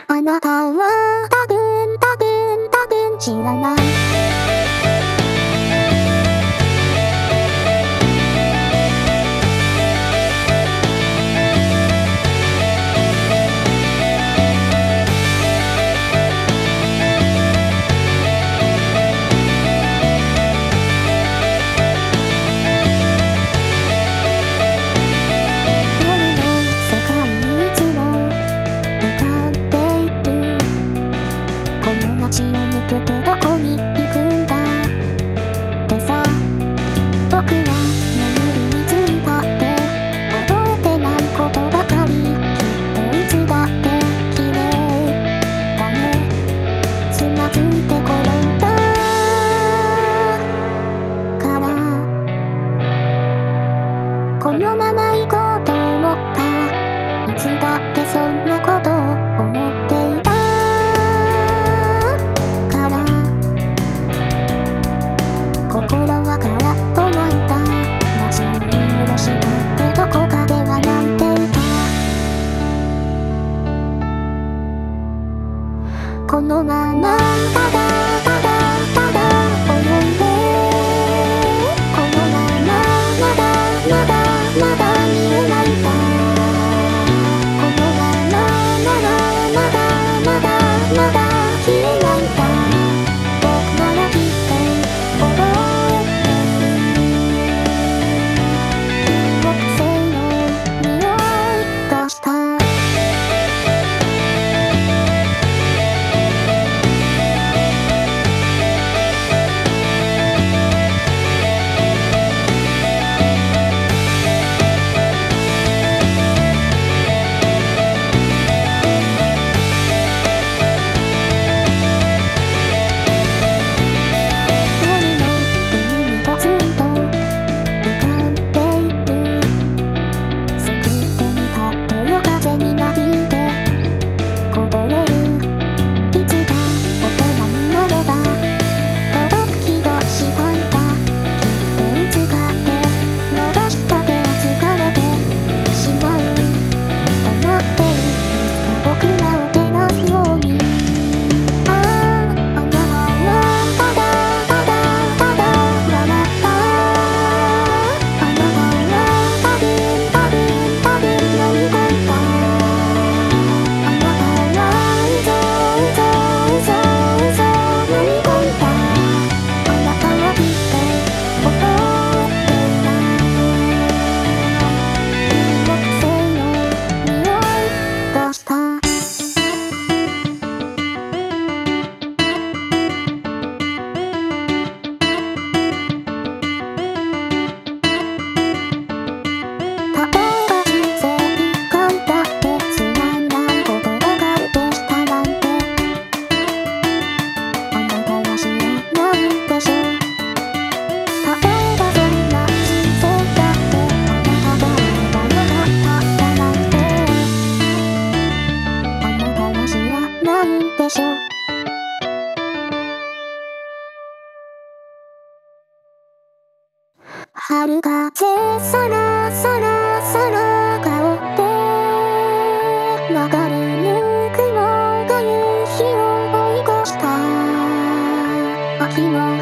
あなたは多分知らない。街を抜けてどこに行くんだってさ、僕は眠りについたって覚えてないことばかり。きっといつだって綺麗だね。つまずいて転んだからこのまま行こうと思った。いつだってそんなことを思っていた。心は空っぽなんだ。街に許したってどこかでは泣いていた。このままただ泳いで、このまままだ見えないんだ。このまままだ消えないんだ。僕ならきっと覚えてる。木星の匂いがした。春風そろ香って流れる雲が夕日を追い越した。秋の